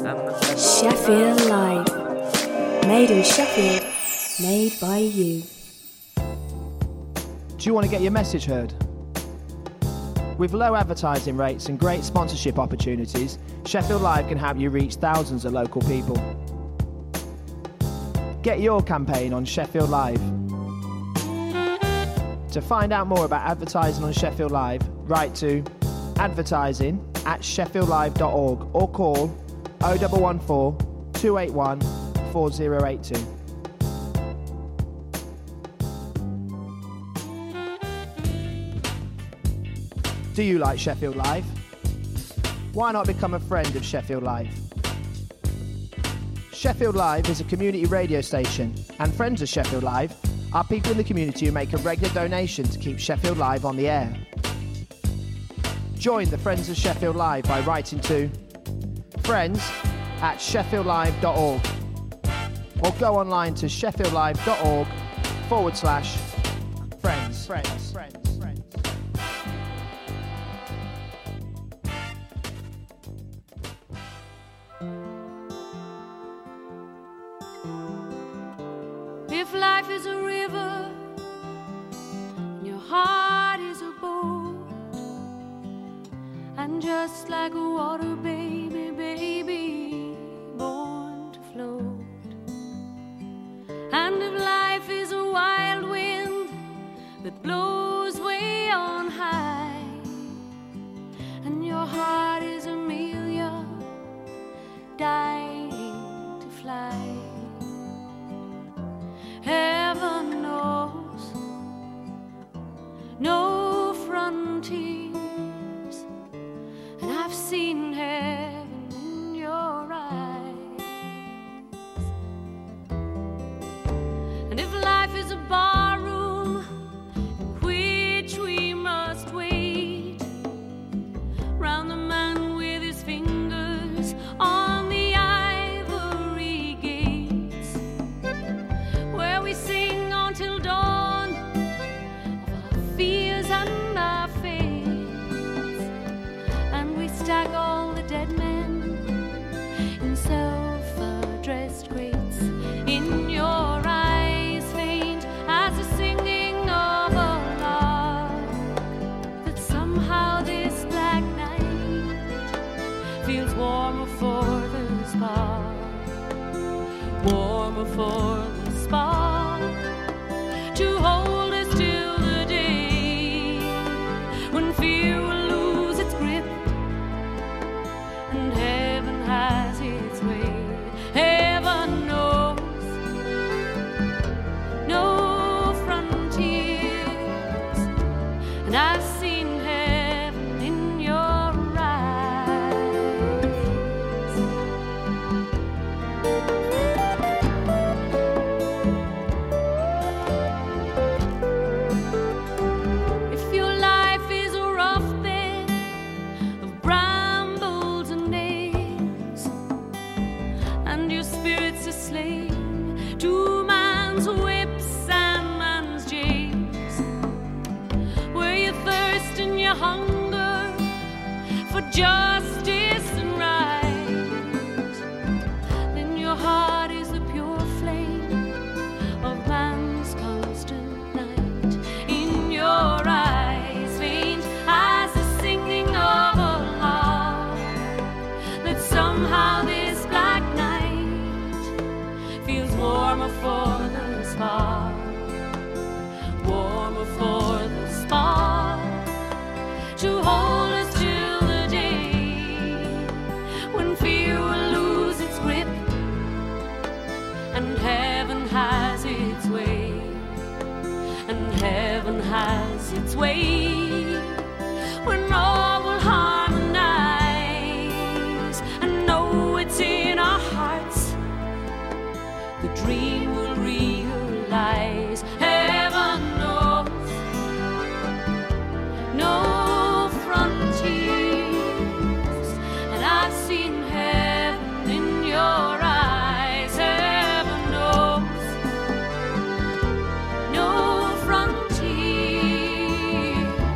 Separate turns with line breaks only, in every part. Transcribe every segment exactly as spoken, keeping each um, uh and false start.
Sheffield Live. Made in Sheffield. Made by you.
Do you want to get your message heard? With low advertising rates and great sponsorship opportunities, Sheffield Live can help you reach thousands of local people. Get your campaign on Sheffield Live. To find out more about advertising on Sheffield Live, write to advertising at sheffield live dot org or call oh one one four, two eight one, four oh eight two. Do you like Sheffield Live? Why not become a friend of Sheffield Live? Sheffield Live is a community radio station, and friends of Sheffield Live are people in the community who make a regular donation to keep Sheffield Live on the air. Join the Friends of Sheffield Live by writing to friends at sheffield live dot org or go online to sheffield live dot org forward slash friends. Friends. Friends.
If life is a river and your heart is a boat, and just like a water baby, baby, born to float. And if life is a wild wind that blows way on high, and your heart is Amelia, dying to fly, heaven knows no frontiers, and I've seen heaven in your eyes. And if life is a barroom in which we must wait round the man with his fingers on the ivory gates, where we sing until dawn of our fears and our fates, and we stack all the dead men in self-addressed crates. In your eyes faint as the singing of a lark, that somehow this black night feels warmer for the spark, warmer for the spark, to hold us till the day when fear will lose its grip and heaven has its way. Heaven knows no frontiers, and I've seen heaven in your eyes. If your life is a rough bed of brambles and nails, and your spirit's a slave to man's whips and man's jails, where you thirst and you hunger for justice and right, then your heart is the pure flame of man's constant night. In your eyes faint as the singing of a lark, that somehow this black night feels warmer for the spark, warmer for the spark, to hold us till the day when fear will lose its grip and heaven has its way, and heaven has its way, when all will harmonize and know it's in our hearts, the dream will realize. Heaven knows no frontiers, and I've seen heaven in your eyes. Heaven knows no frontiers,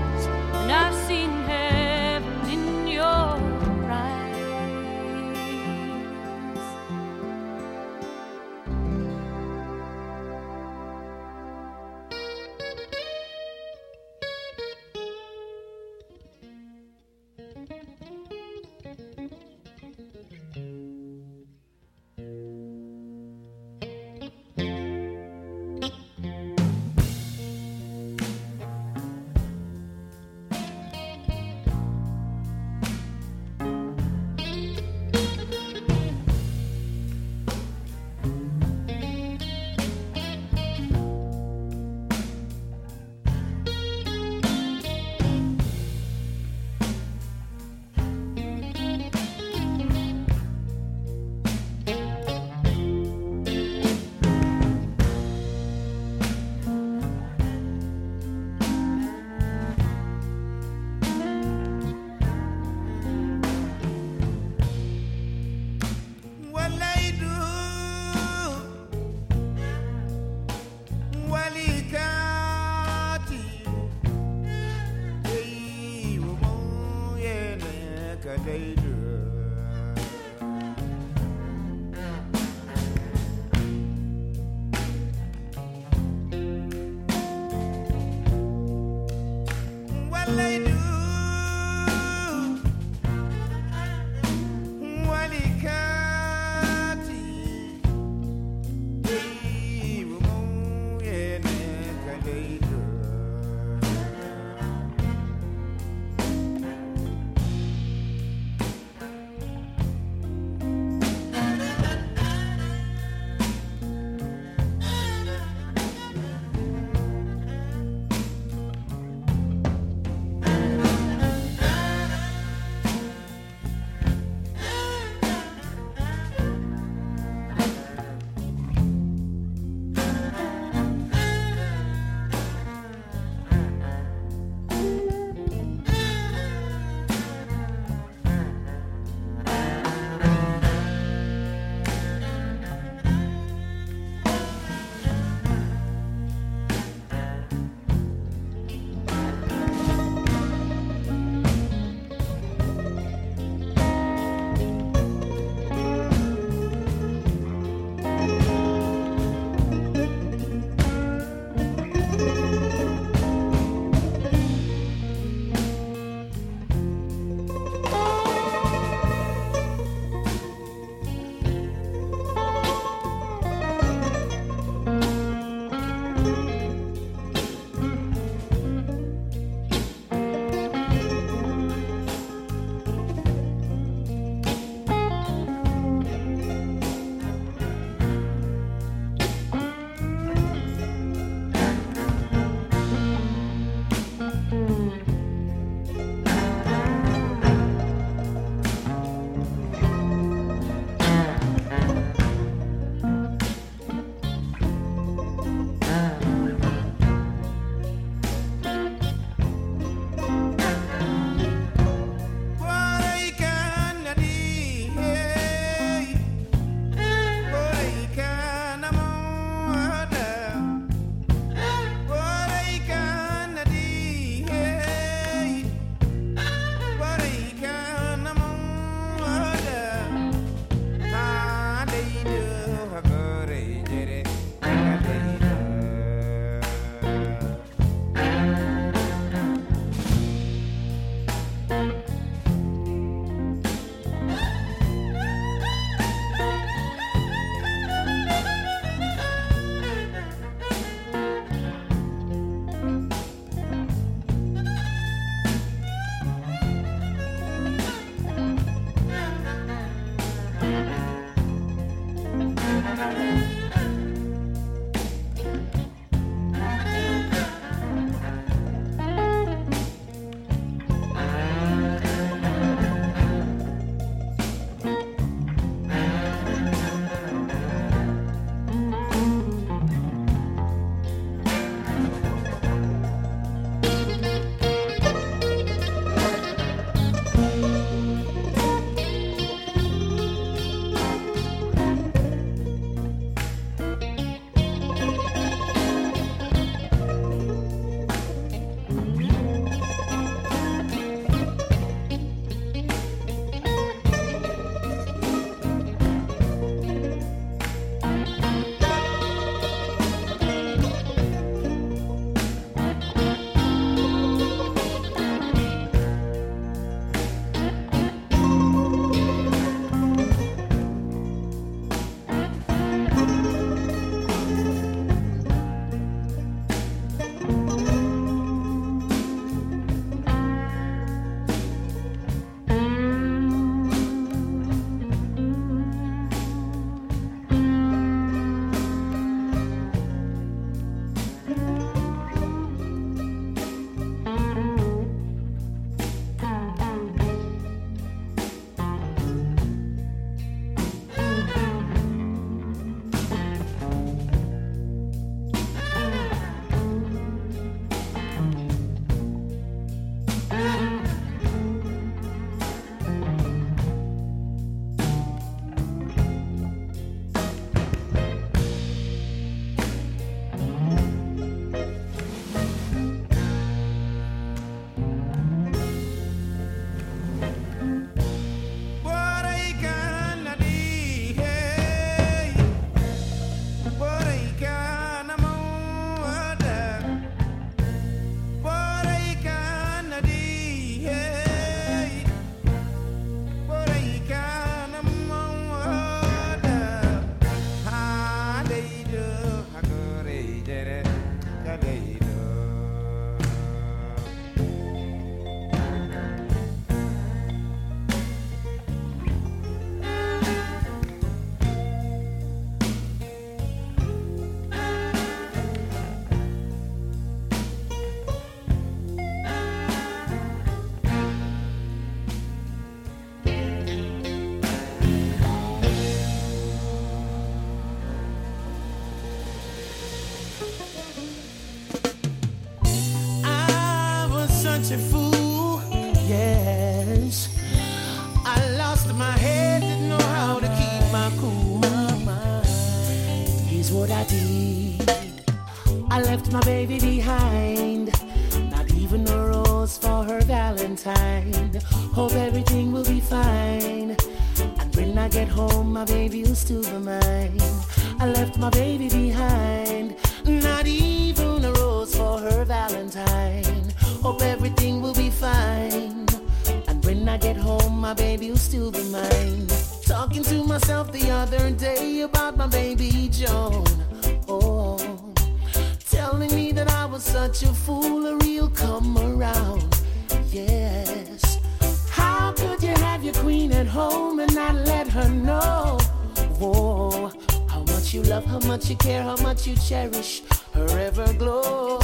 my baby behind. Not even a rose for her Valentine. Hope everything will be fine. And when I get home, my baby will still be mine. I left my baby behind. Not even a rose for her Valentine. Hope everything will be fine. And when I get home, my baby will still be mine. Talking to myself the other day about my baby Joan. Oh, telling me that I was such a fool, a real come around. Yes. How could you have your queen at home and not let her know? Whoa, how much you love, how much you care, how much you cherish her ever glow.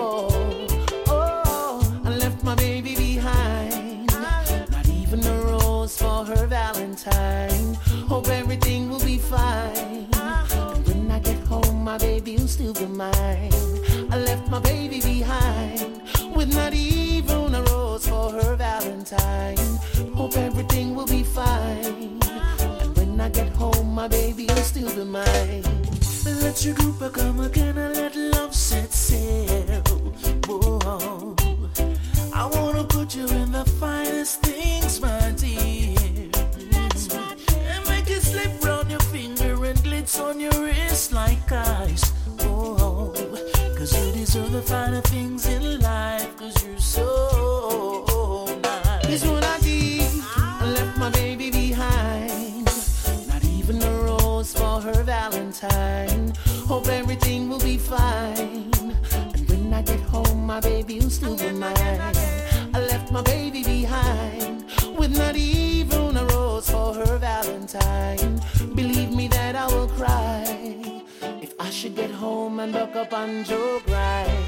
Oh, I left my baby behind. Not even a rose for her Valentine. Hope everything will be fine. And when I get home, my baby will still be mine. I left my baby behind with not even a rose for her Valentine. Hope everything will be fine. And when I get home, my baby will still be mine. Let your group come again and let love set sail. Whoa. I wanna put you in the finest things, my dear. And make it slip round your finger and glitz on your wrist like ice. Oh, cause you deserve the finer things in life, cause you're so nice. Here's what I did, I left my baby behind. Not even a rose for her Valentine. Hope everything will be fine. And when I get home, my baby will still be mine. I left my baby behind with not even a rose for her Valentine. Believe me that I will cry if I should get home and look up on Joe Grind.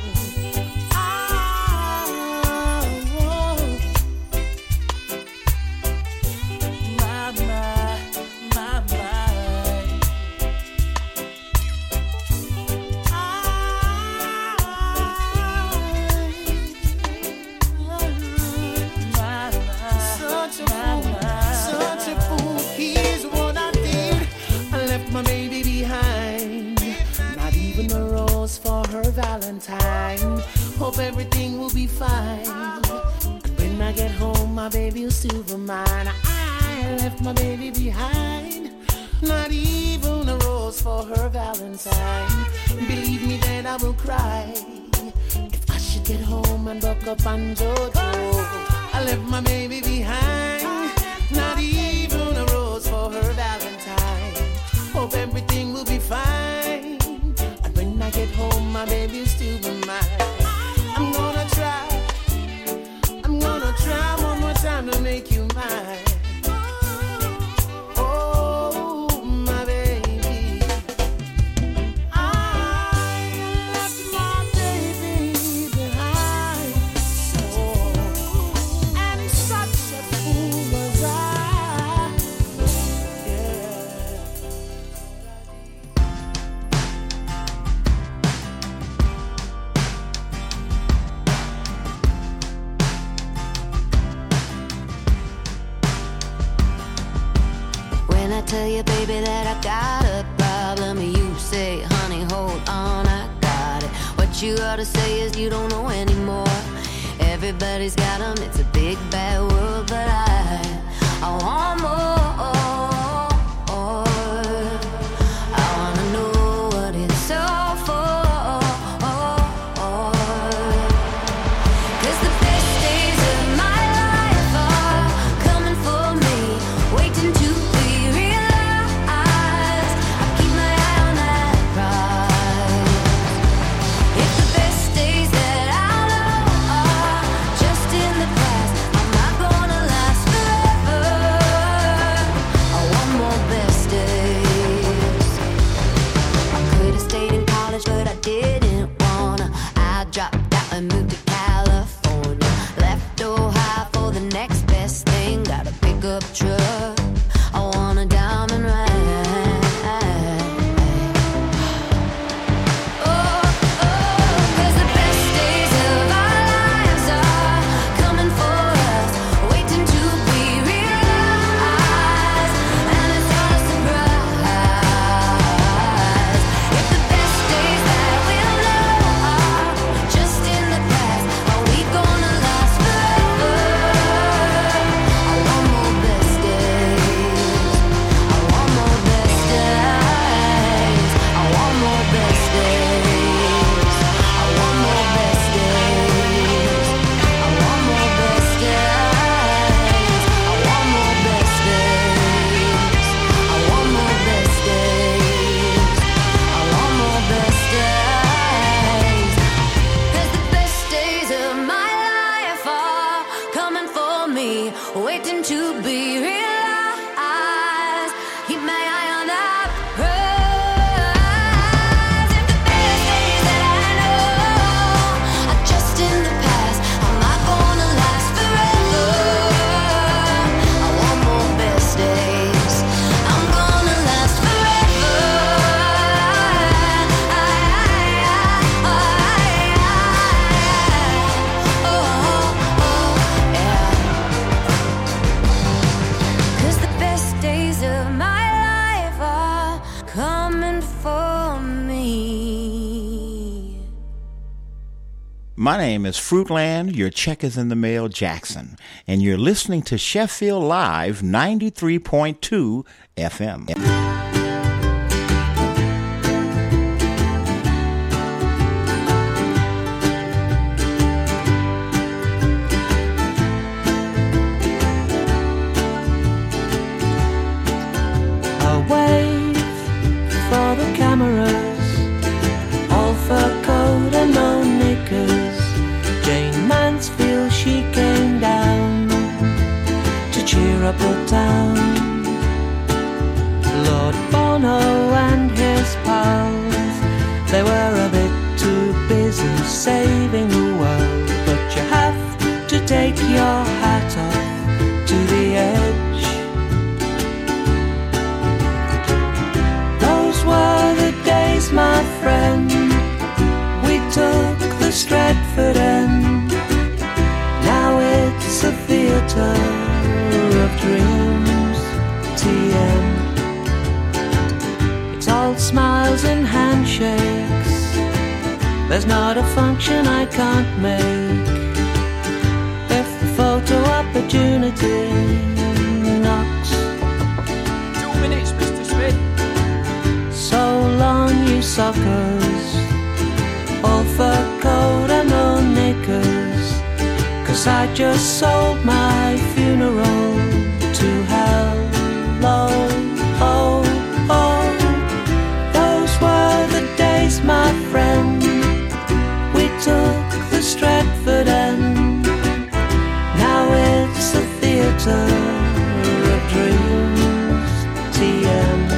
Valentine. Hope everything will be fine. And when I get home, my baby will still be mine. I left my baby behind. Not even a rose for her Valentine. Believe me that I will cry if I should get home and buck up on Jojo. I left my baby behind. Not even a rose for her Valentine. Hope everything will be fine. When I get home, my baby will still be mine. I'm gonna try, I'm gonna try one more time to make you mine. Oh, my baby, I left my baby behind. Oh, and such a fool was I. Yeah.
Tell you, baby, that I got a problem. You say, honey, hold on, I got it. What you ought to say is you don't know anymore. Everybody's got them, it's a big bad world, but I, I want more. I wanna know what it's all for. Cause the best days of my life are coming for me, waiting to
I
My name is Fruitland, your check is in the mail, Jackson, and you're listening to Sheffield Live ninety-three point two F M.
For the cameras, all fur coat and no knickers. Jane Mansfield, she came down to cheer up the town. Lord Bono and his pals, they were a bit too busy saving the world. But you have to take your hat off to the edge. Were the days, my friend, we took the Stratford end. Now it's a theatre of dreams, T M. It's all smiles and handshakes. There's not a function I can't make if the photo opportunity knocks.
Two minutes, Mister Smith.
So long, you suckers, all fur coat and no knickers. Cause I just sold my funeral to hell. Oh, oh, oh. Those were the days, my friend. We took the Stratford end. Now it's a theatre of dreams, T M.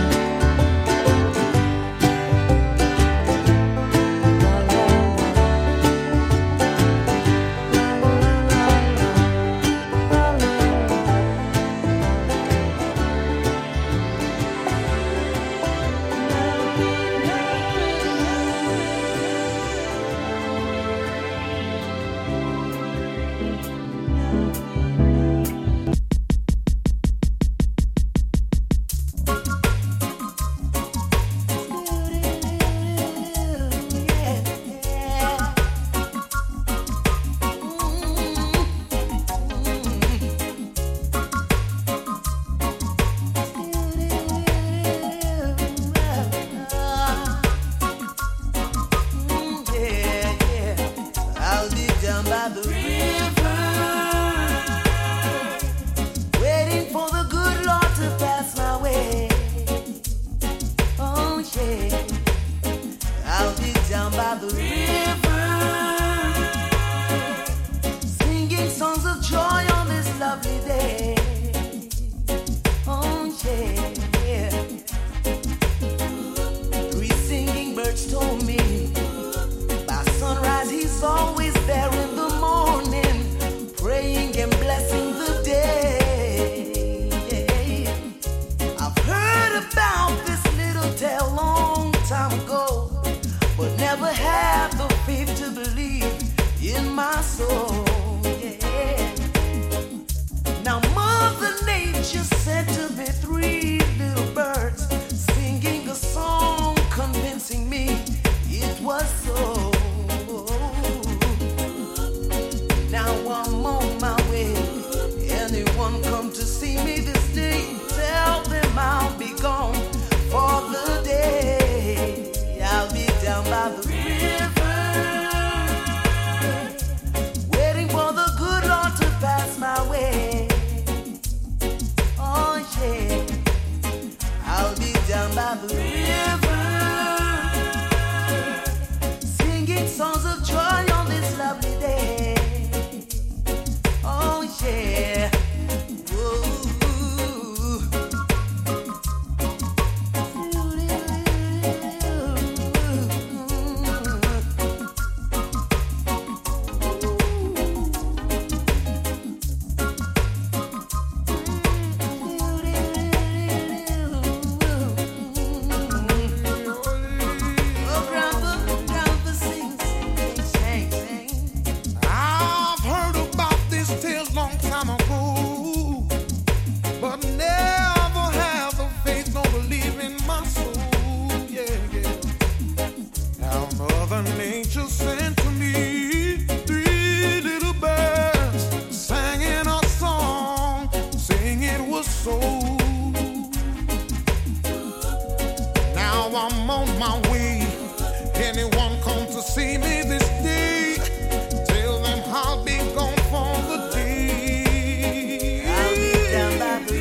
I'm on my way. Anyone come to see me this day, tell them I'll be gone for the day.
I'll be down by the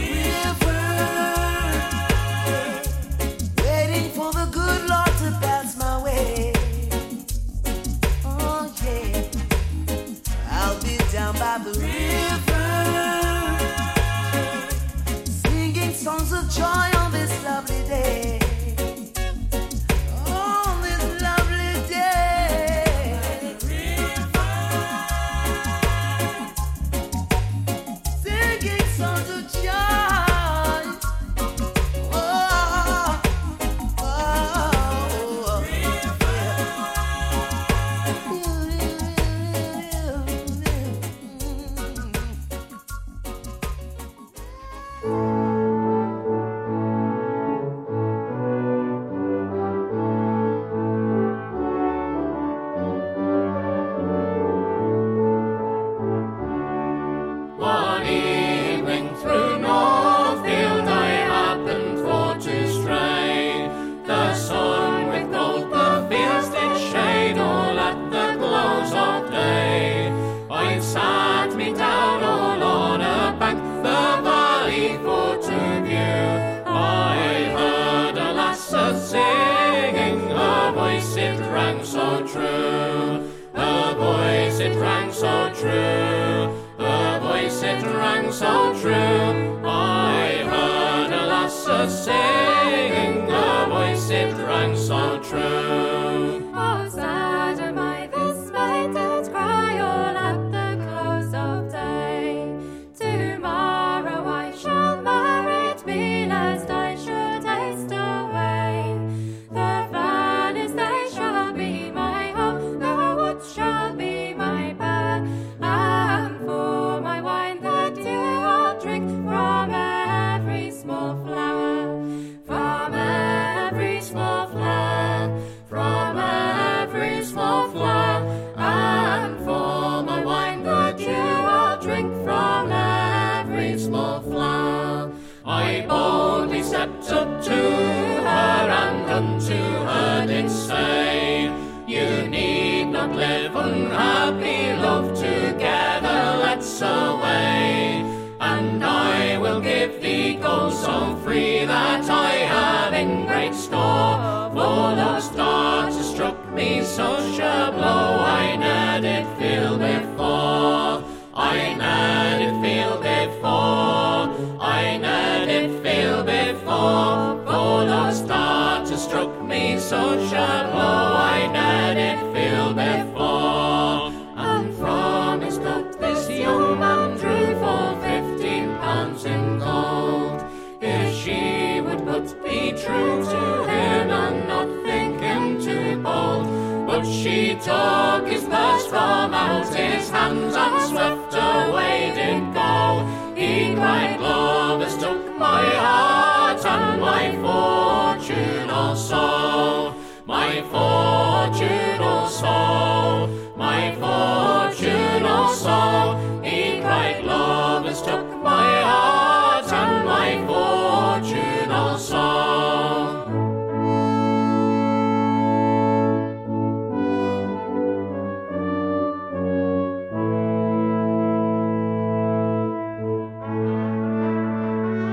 river, waiting for the good Lord to pass my way. Oh yeah, I'll be down by the river, singing songs of joy on this lovely day.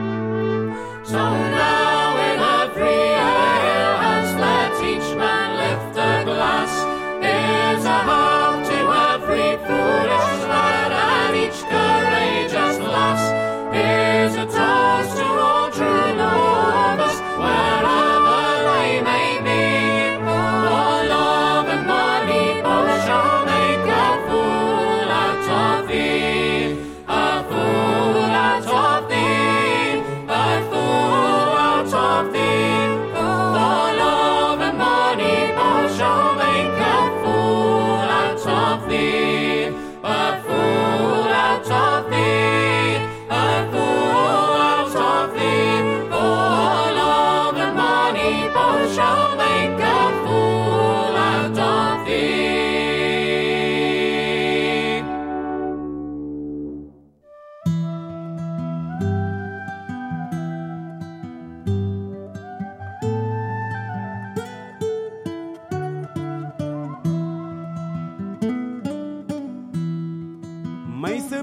So now in every alehouse let each man live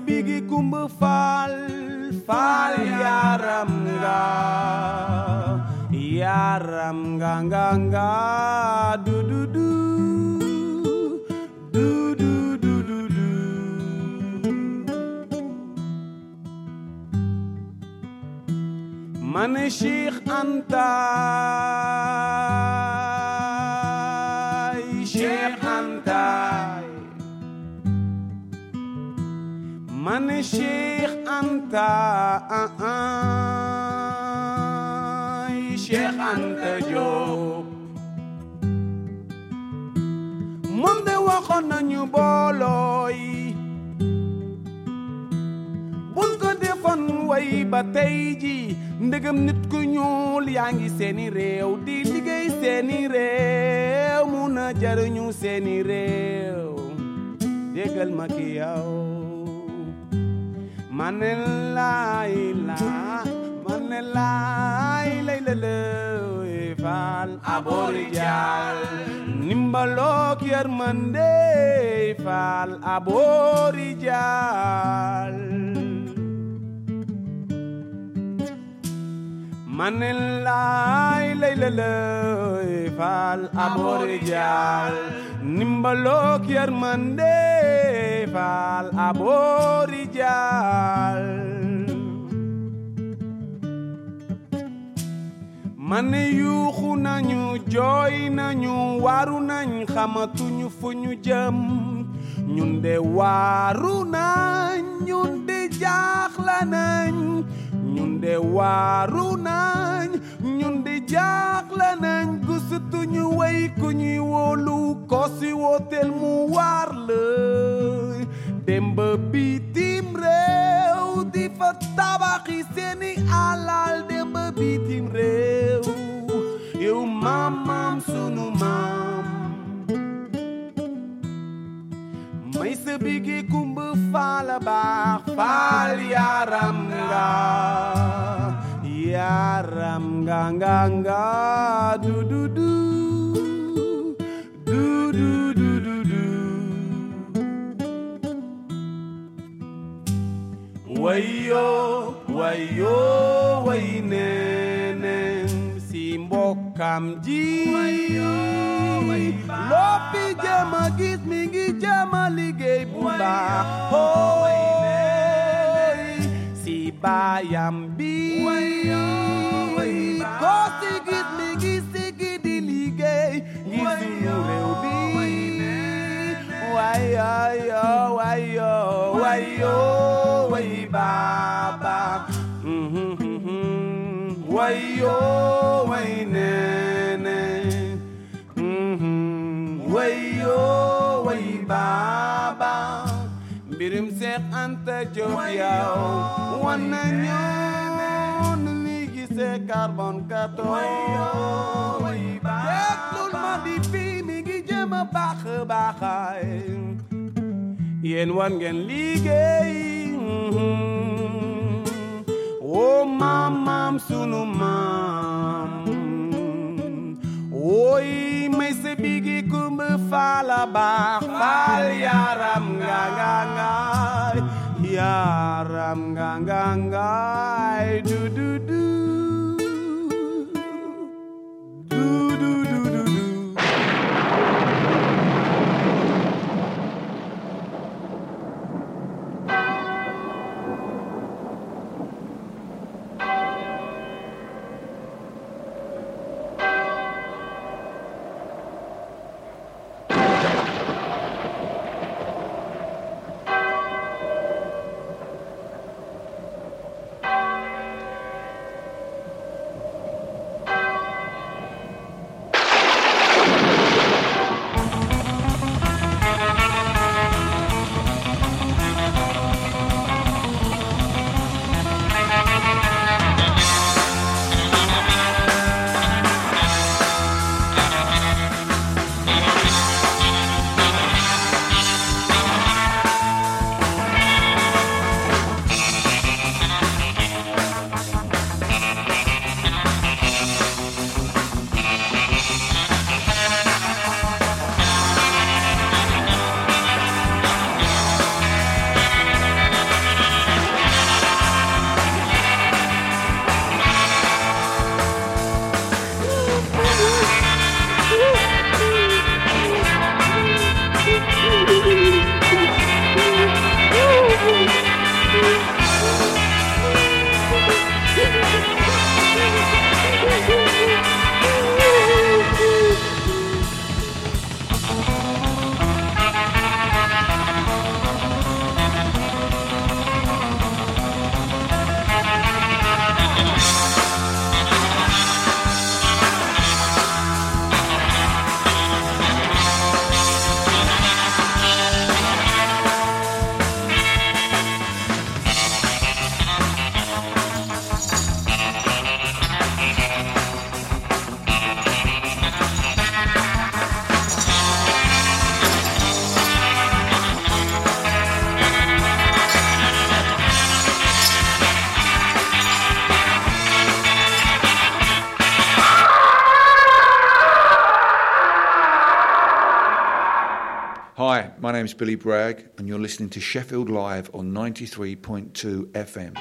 bigi kumba faal faal yaram nga yaram nga nga nga du du du du du du du du man Cheikh Anta Cheikh Anta man Cheikh Anta ah ah Cheikh Anta Diop moom de waxoon nañu boolooy buñ ko defoon way ba tey ji ndegam nit ku ñuul yaa ngi seeni réew di liggéey seeni réew mun a jariñu seeni réew déggal ma ki yow mane laay la mane laay lay la lay faal aboori jaal nimbalook yërmande faal aboori jaal mane laay lay la lay faal aboori jaal nimbalook yërmande faal aboori jaal mane yuuxu nañu jooy nañu waaru nañ xamatuñu fu ñu jëm ñun de waaru nañ ñun de jaaxla nañ ñun de waaru nañ ñun de jaaxle nañ gisutuñu way ku ñuy wóolu ko si wooteel mu waar la dem ba bitim réew di fa tabaxi seeni alal dem ba bitim réew yow maam maam sunu maam may sa bigi kumba faala baax faal yaram nga yaram nga nga nga du du du du du du du du wayo wayo way neneen si mbokkam ji loo fi jama gis mi ngi jama liggéey bu baax hooy si baayam bi ko si gis mi ngi sigi di liggéey ngir suñu réew bi wayo wayo wayo way baba wayo way nene wayo way baba mbirum Seex Anta Diop yow wan nañu nu ñuy gisee carbone quatorze déglul ma di fii mi ngi jëm a baax baaxaay yéen war ngeen liggéey woo maam maam sunu maam wooy may sa bigi kumba faala baax faal yaram nga nga nga yaram nga nga nga du du du du du du du du
My name's Billy Bragg, and you're listening to Sheffield Live on ninety-three point two F M.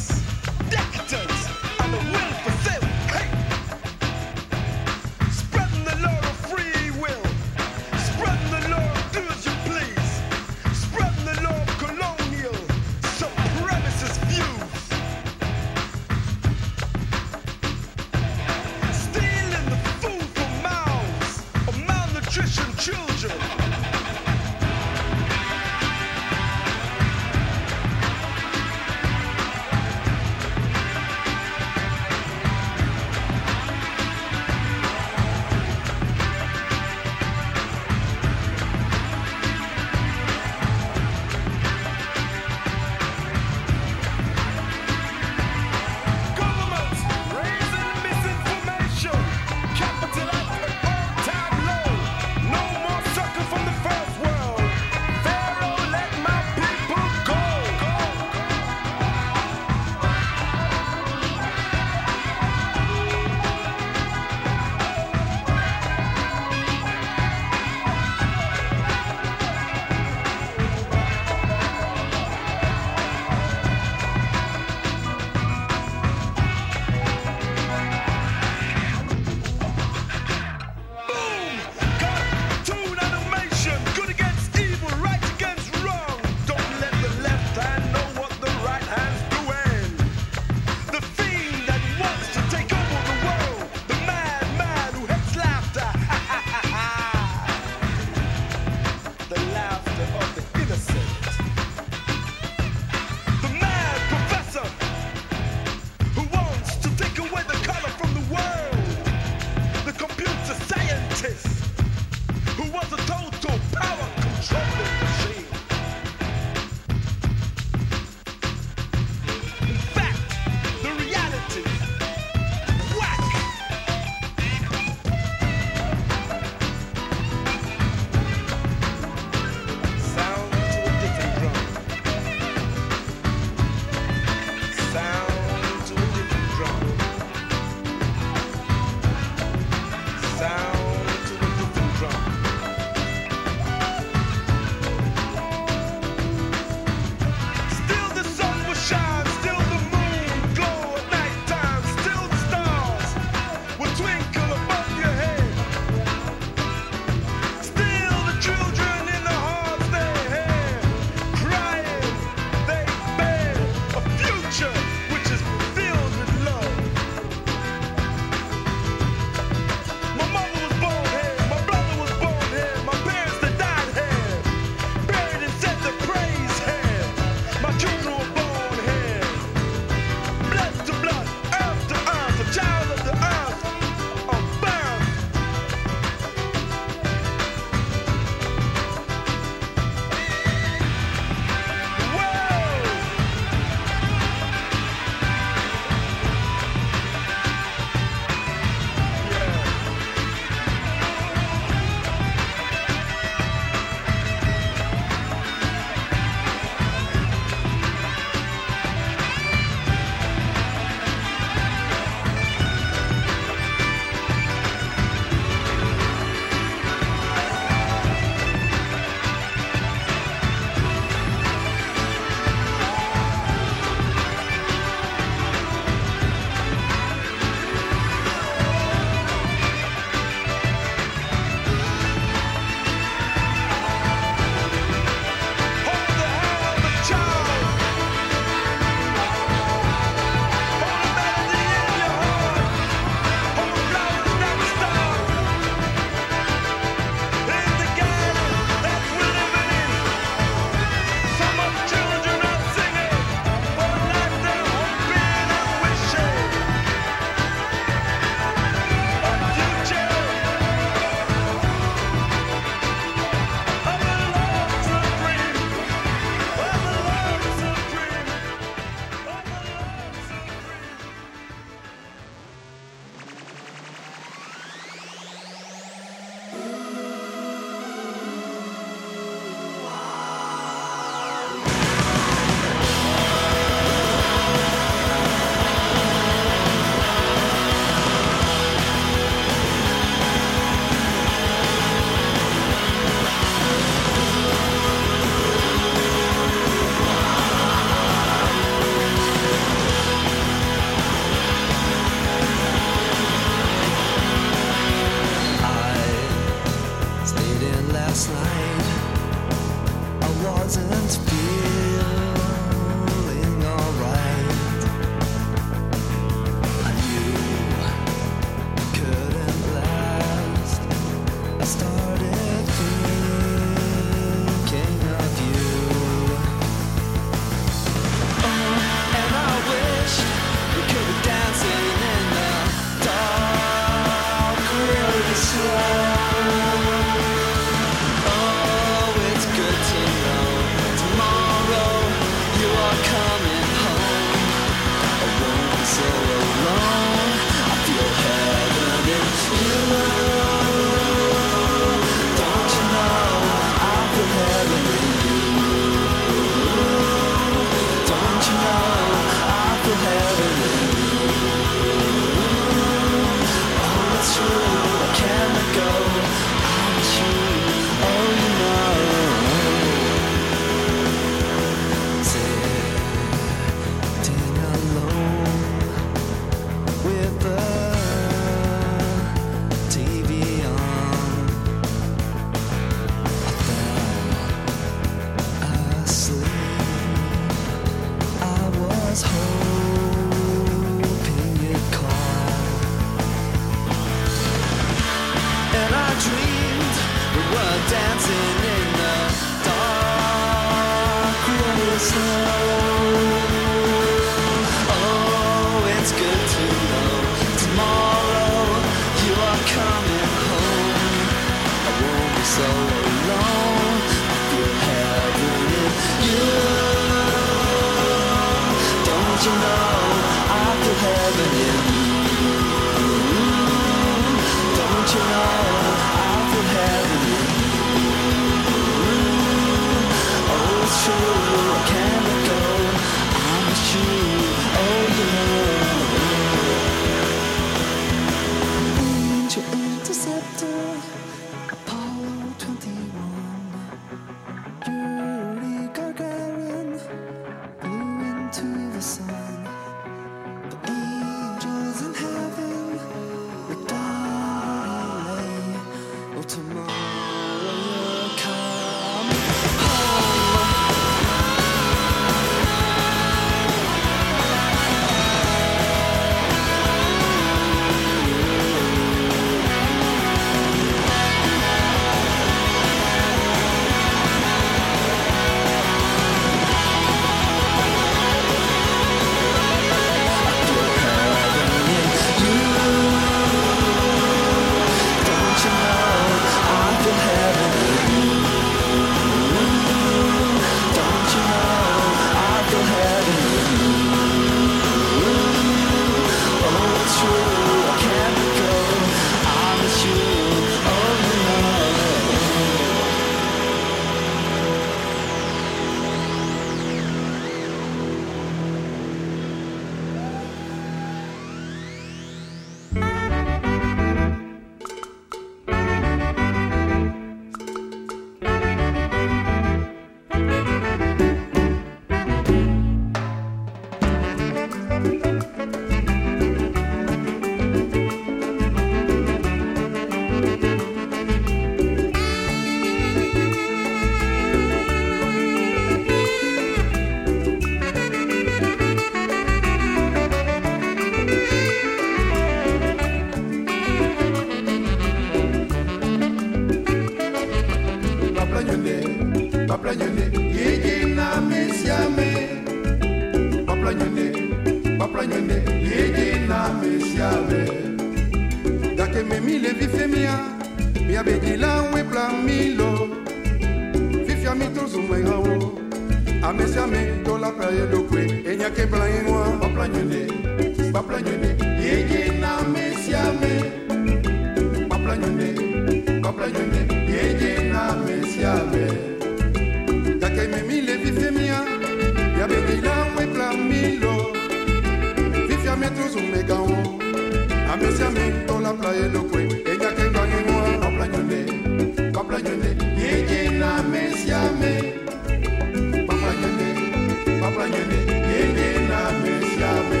Paplanyone, yeye na mesiame. Paplanyone, paplanyone, yeye na mesiame. Dake me mile vifemia, mi abedila we plamilo. Fifia mi tozu mwengawo. Amesiame do la playa do kwe, enya ke blanwa. Paplanyone, paplanyone, yeye na mesiame. Paplanyone, paplanyone, yeye na mesiame. Dake me mile vifemia, ya bedila we plamilo. Fifia me tozu mwengawo. Amesiame do la playa do kwe, enya ke blanwa. Paplanyone, paplanyone, yeye na mesiame. Paplanyone, paplanyone, yeye na mesiame.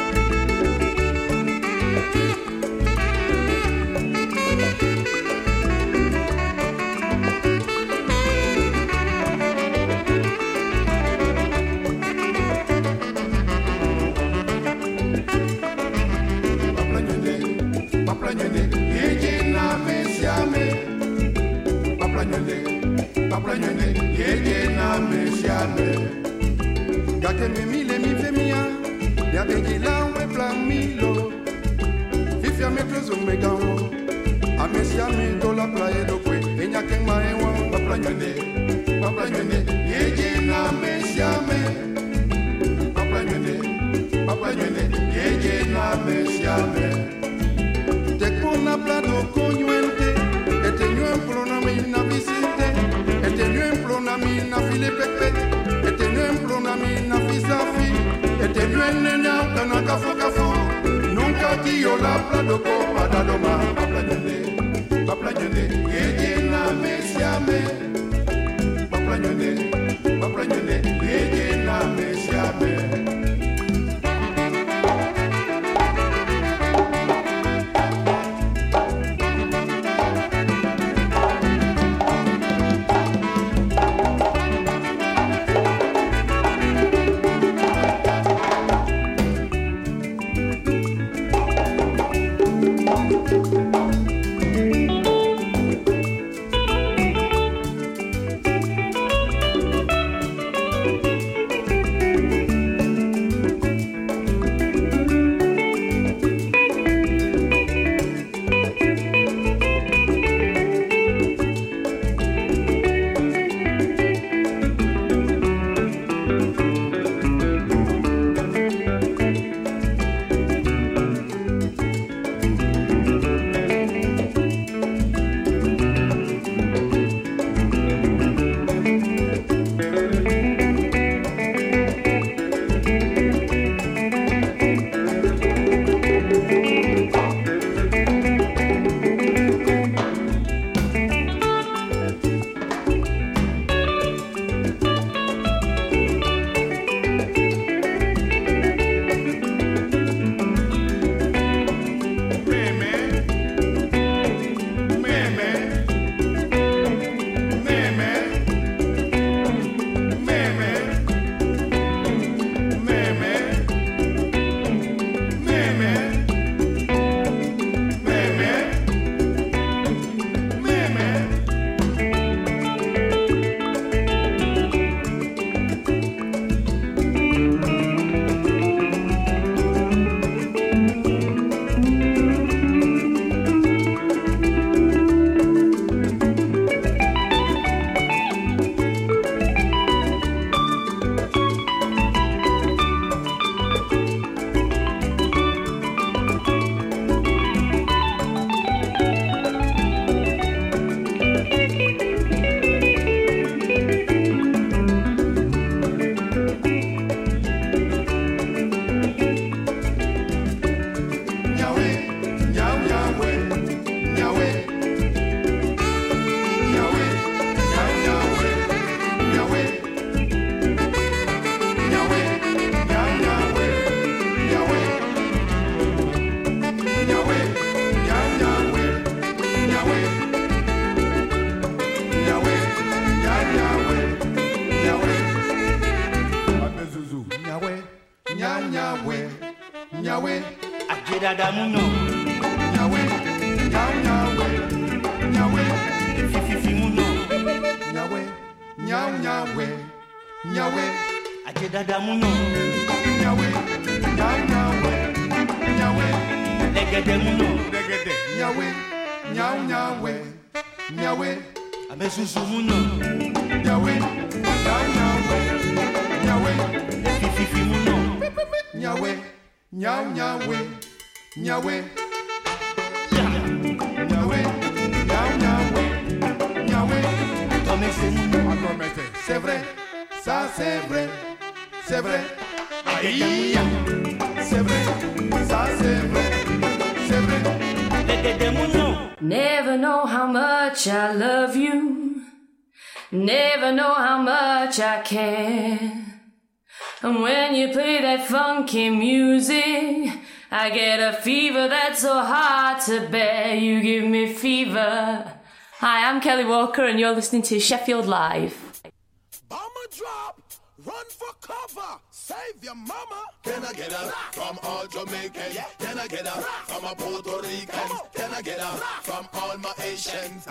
Paplanyone, yeye na mesiame. Paplanyone, paplanyone, yeye na mesiame. Gake me mile mi femia, ya bedila we plamilo. Fifia me clozo me gawo. Amesiame do la playa do kwe, enya ke maewa. Paplanyone, paplanyone, yeye na mesiame. Paplanyone, paplanyone, yeye na mesiame. Tekuna plado konyuente, etenuen plona mi na visite, etenuen plona mi na file pepe, etenuen plona mi na fisafi, etenuen nena kana kafo kafo, nunca dio la plado ko padadoma. Paplanyone, paplanyone, yeye na mesiame. Paplanyone, paplanyone, yeye na mesiame.
Nyawe, Ajeda Damuno,
Nyawe, Nyawe, Nyawe,
Fifi Muno,
Nyawe, Nyawe, Nyawe. nyawe,
Ajeda damuno,
nyawe, nyaw nyawe, nyawe,
legede muno,
legede, nyawe, nyaw nyawe, nyawe,
abesusu muno,
nyawe, nyaw nyawe, nyawe,
fififi muno,
nyawe, nyaw nyawe, nyawe, nyawe, nyaw nyawe, nyawe,
tomese muno,
atomete, c'est vrai, ça c'est vrai, c'est vrai, aïe, c'est vrai, ça c'est vrai, c'est vrai.
legede muno,
Never know how much I love you. Never know how much I care. And when you play that funky music, I get a fever that's so hard to bear. You give me fever. Hi, I'm Kelly Walker and you're listening to Sheffield Live.
Bomber drop, run for cover, save your mama. Can I get a from all Jamaicans? Can I get a from a Puerto Rican? Can I get a from all my Asians?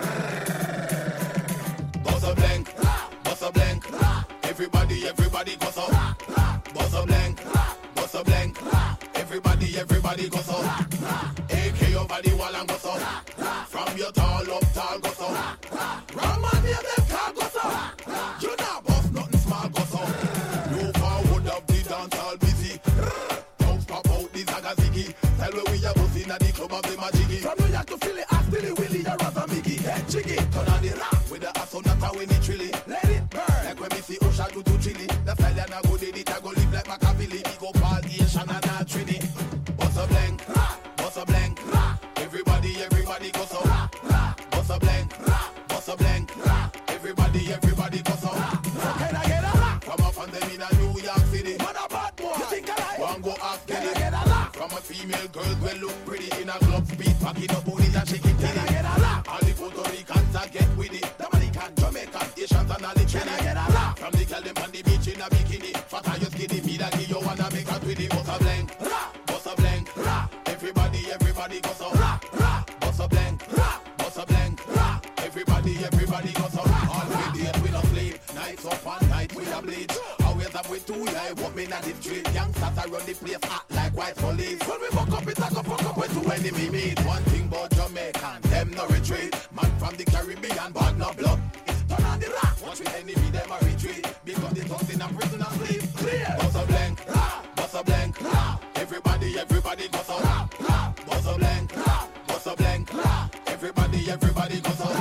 Boss a blank, boss a blank. Everybody, everybody goes up. Boss a blank, boss a blank. Everybody, everybody goes up. A K your body while I'm goes up. From your tall up, tall goes up. Wrong man, yeah, them car goes up. You not boss nothing small goes up. You forward up the dance all busy. Don't pop out the Zagazigi. Tell me we are bossing at the club of the Majigi. From New York to Philly, I still it Willie, you're rather Miggy. Head jiggy, turn on the rap with the asonata when it trilly. Let it burn. Like when we see Osha do to chili. The stallion a go did it, I go live like Machiavelli. We go party and Shanana Trini. Boss a blank, boss a blank. Everybody, everybody goes so. Boss a blank, boss a blank. Everybody, everybody goes so. Can I get a rock? From up on them in a New York City. What a bad boy. You think I like? One go ask Can I get a rock? From a female girl well look pretty in a club speed. Packing up booty and shaking titty. Can I get a rock? All the Puerto Ricans are get with it. Dominican, Jamaican, Asians and all the Can I get a rock? From the girl them on the beach in a bikini. Fat and you skinny, me that give you wanna make a twitty. Boss a blank, boss a blank. Everybody, everybody goes so. Boss a blank, boss a blank. Everybody, everybody goes so. All we did we don't sleep. Nights up and night we a bleach. Always have we two yeah, what me not the street. Youngsters around the place act like white police. When we walk up, it's like a fuck up with two enemy meet. One thing about Jamaican, them no retreat. Man from the Caribbean, but no blood. It's turn on the rock. Watch with enemy, them a retreat. Because the thugs in a prison and sleep. Clear. Boss a blank, boss a blank. Everybody, everybody goes so. Boss a blank, boss a blank. Everybody, everybody goes so.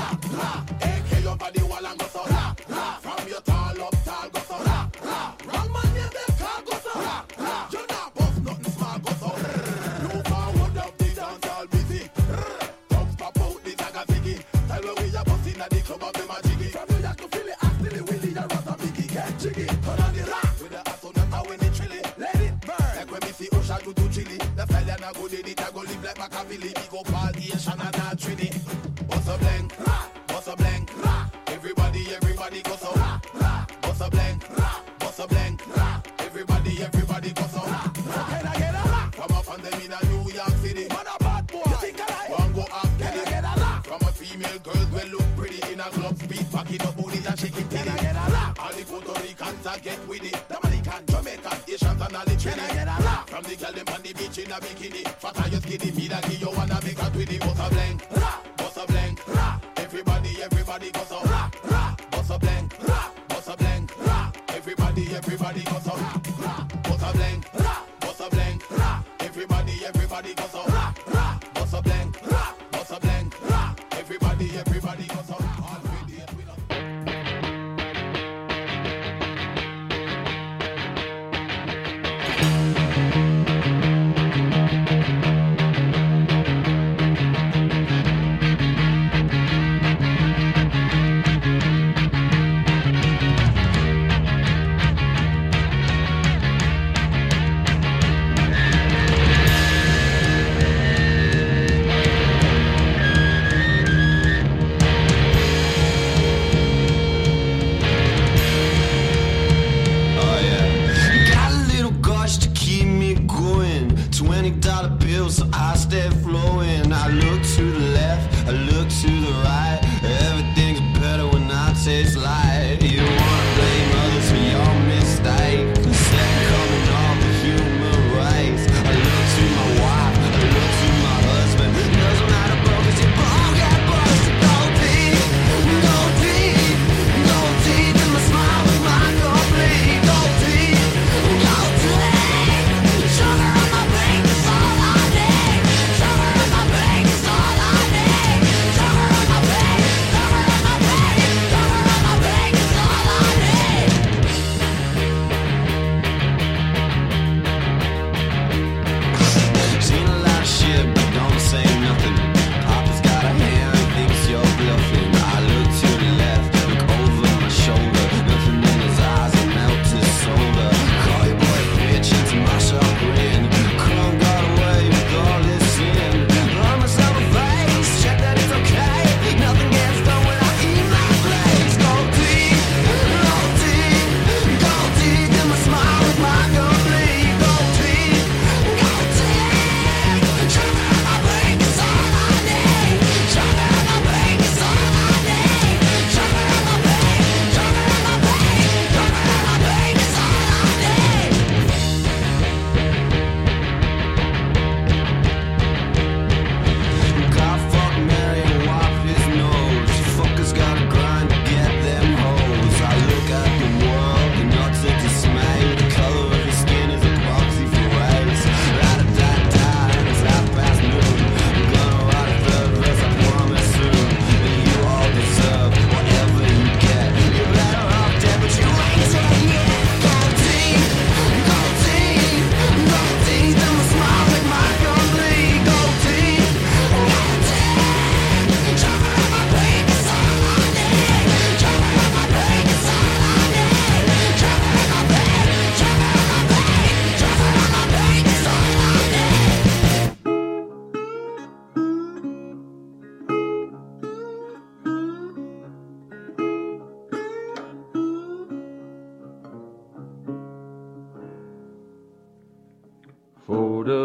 A K your body while I'm go so. From your tall up, tall go so. Wrong man, yeah, them car go so. You not boss nothing small go so. You forward up the dance all busy. Thugs pop out the Zagazigi. Tell me we are bossing at the club of the Majigi. From New York to Philly, I still it Willie, you're rather Biggie. Get jiggy, turn on the rock with the asonata when it trilly. Let it burn. Like when we see Osha do to chili. The stallion a go did it, I go live like Machiavelli. We go party and Shanana Trini. Boss a blank, boss a blank. Everybody, everybody goes so. Boss a blank, boss a blank. Everybody, everybody goes so. Can I get a rock? From up on them in a New York City. What a bad boy. You think I like? One go ask Can I get a rock? From a female girl well look pretty in a club speed. Packing up booty and shaking titty. Can I get a rock? All the Puerto Ricans are get with it. Dominican, Jamaican, Asians and all the Can I get a rock? From the girl them on the beach in a bikini. Fat and you skinny, me that give you wanna make a twitty. Boss a blank, boss a blank. Everybody, everybody goes so. Boss a blank, boss a blank. Everybody, everybody goes so. Boss a blank, boss a blank. Everybody, everybody goes so. Boss a blank, boss a blank. Everybody, everybody goes so. All we did, we don't.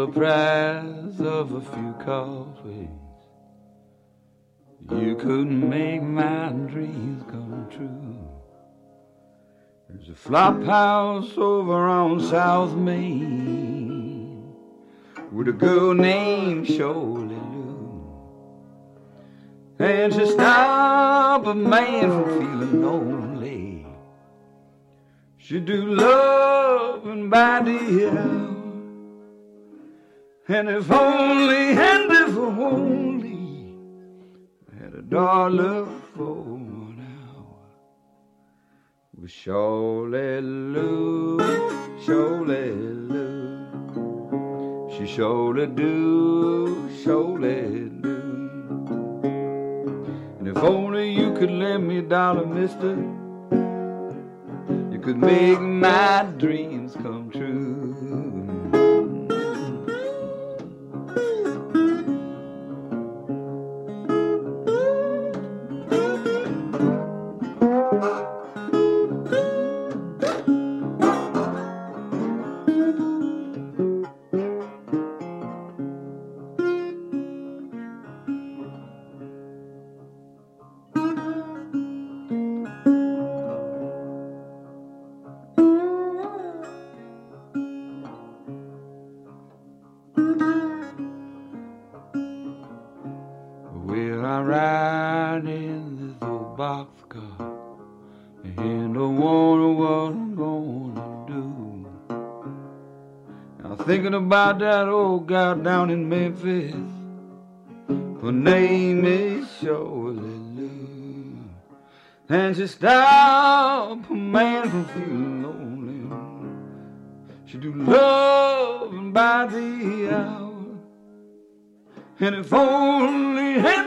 price of a few coffees, you couldn't make my dreams come true. There's a flop house over on South Main with a girl named Shirley Lou, and she stopped a man from feeling lonely. She do love and by the hour, and if only, and if only I had a dollar for one hour. With Shirley Lou, Shirley Lou, she surely do, surely do. And if only you could lend me a dollar, mister, you could make my dreams come true. Well, I ride in this old boxcar and I wonder what I'm gonna do. I'm thinking about that old gal down in Memphis. Her name is Shirley Lou, and she stopped a man from feeling lonely. She do love by the hour, and if only